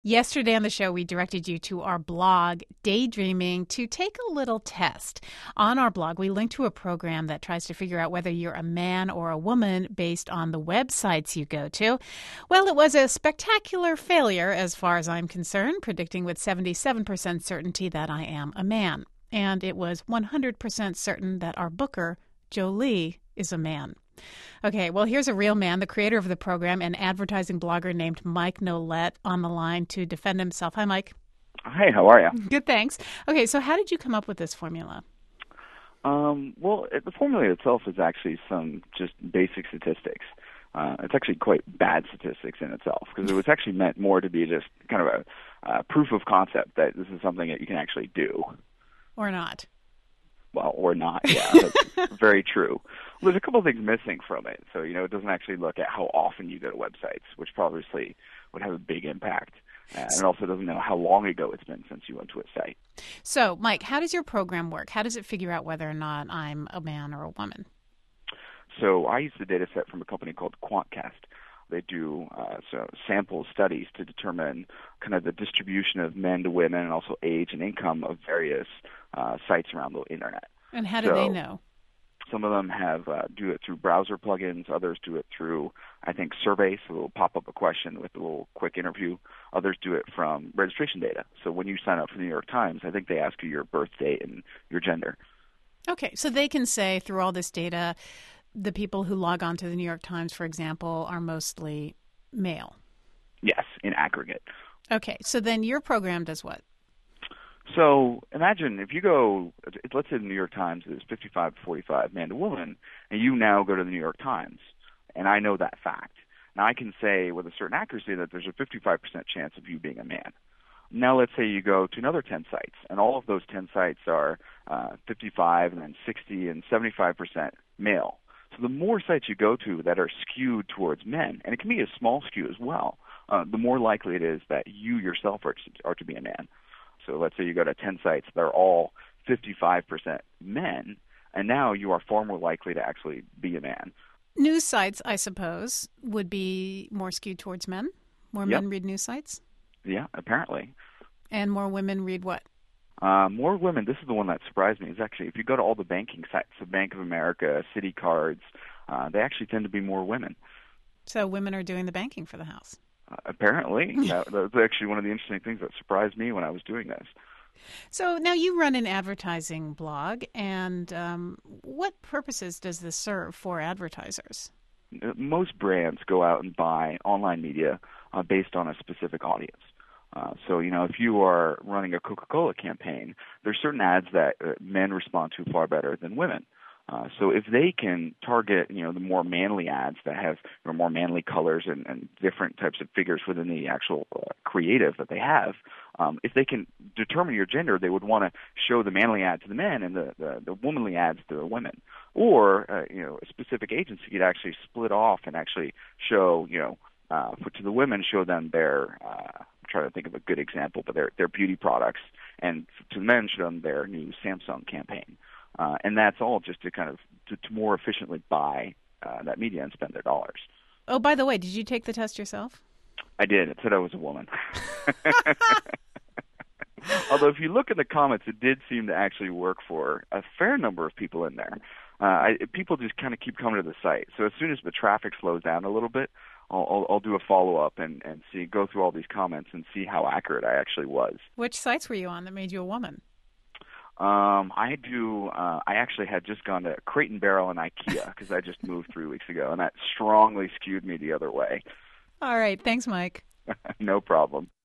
Yesterday on the show, we directed you to our blog, Daydreaming, to take a little test. On our blog, we link to a program that tries to figure out whether you're a man or a woman based on the websites you go to. Well, it was a spectacular failure as far as I'm concerned, predicting with 77% certainty that I am a man. And it was 100% certain that our booker, Jolie, is a man. Okay, well, here's a real man, the creator of the program, an advertising blogger named Mike Nolet, on the line to defend himself. Hi, Mike. Hey, how are you? Good, thanks. Okay, so how did you come up with this formula? The formula itself is actually some just basic statistics. It's actually quite bad statistics in itself because it was actually meant more to be just kind of a proof of concept that this is something that you can actually do. Or not. Well, or not, yeah, that's very true. Well, there's a couple of things missing from it. So, it doesn't actually look at how often you go to websites, which obviously would have a big impact. And it also doesn't know how long ago it's been since you went to a site. So, Mike, how does your program work? How does it figure out whether or not I'm a man or a woman? So I use the data set from a company called QuantCast. They do sample studies to determine kind of the distribution of men to women and also age and income of various sites around the internet. And how do they know? Some of them do it through browser plugins. Others do it through, I think, surveys. So they'll pop up a question with a little quick interview. Others do it from registration data. So when you sign up for the New York Times, I think they ask you your birth date and your gender. Okay, so they can say through all this data, the people who log on to the New York Times, for example, are mostly male. Yes, in aggregate. Okay, so then your program does what? So imagine if you go, let's say the New York Times is 55-45 man to woman, and you now go to the New York Times, and I know that fact. Now I can say with a certain accuracy that there's a 55% chance of you being a man. Now let's say you go to another 10 sites, and all of those 10 sites are 55 and then 60 and 75% male. So the more sites you go to that are skewed towards men, and it can be a small skew as well, the more likely it is that you yourself are to be a man. So let's say you go to 10 sites that are all 55% men, and now you are far more likely to actually be a man. News sites, I suppose, would be more skewed towards men? More men read news sites? Yeah, apparently. And more women read what? More women, this is the one that surprised me, is actually if you go to all the banking sites, so Bank of America, Citi Cards, they actually tend to be more women. So women are doing the banking for the house? Apparently. That was actually one of the interesting things that surprised me when I was doing this. So now you run an advertising blog, and what purposes does this serve for advertisers? Most brands go out and buy online media based on a specific audience. So, if you are running a Coca-Cola campaign, there's certain ads that men respond to far better than women. So if they can target, the more manly ads that have more manly colors and different types of figures within the actual creative that they have, if they can determine your gender, they would want to show the manly ad to the men and the womanly ads to the women. Or, a specific agency could actually split off and actually show, to the women, show them their I'm trying to think of a good example, but their beauty products, and to the men, show them their new Samsung campaign. And that's all just to kind of to more efficiently buy that media and spend their dollars. Oh, by the way, did you take the test yourself? I did. It said I was a woman. Although if you look at the comments, it did seem to actually work for a fair number of people in there. People just kind of keep coming to the site. So as soon as the traffic slows down a little bit, I'll do a follow-up and go through all these comments and see how accurate I actually was. Which sites were you on that made you a woman? I actually had just gone to Crate and Barrel and IKEA because I just moved 3 weeks ago, and that strongly skewed me the other way. All right. Thanks, Mike. No problem.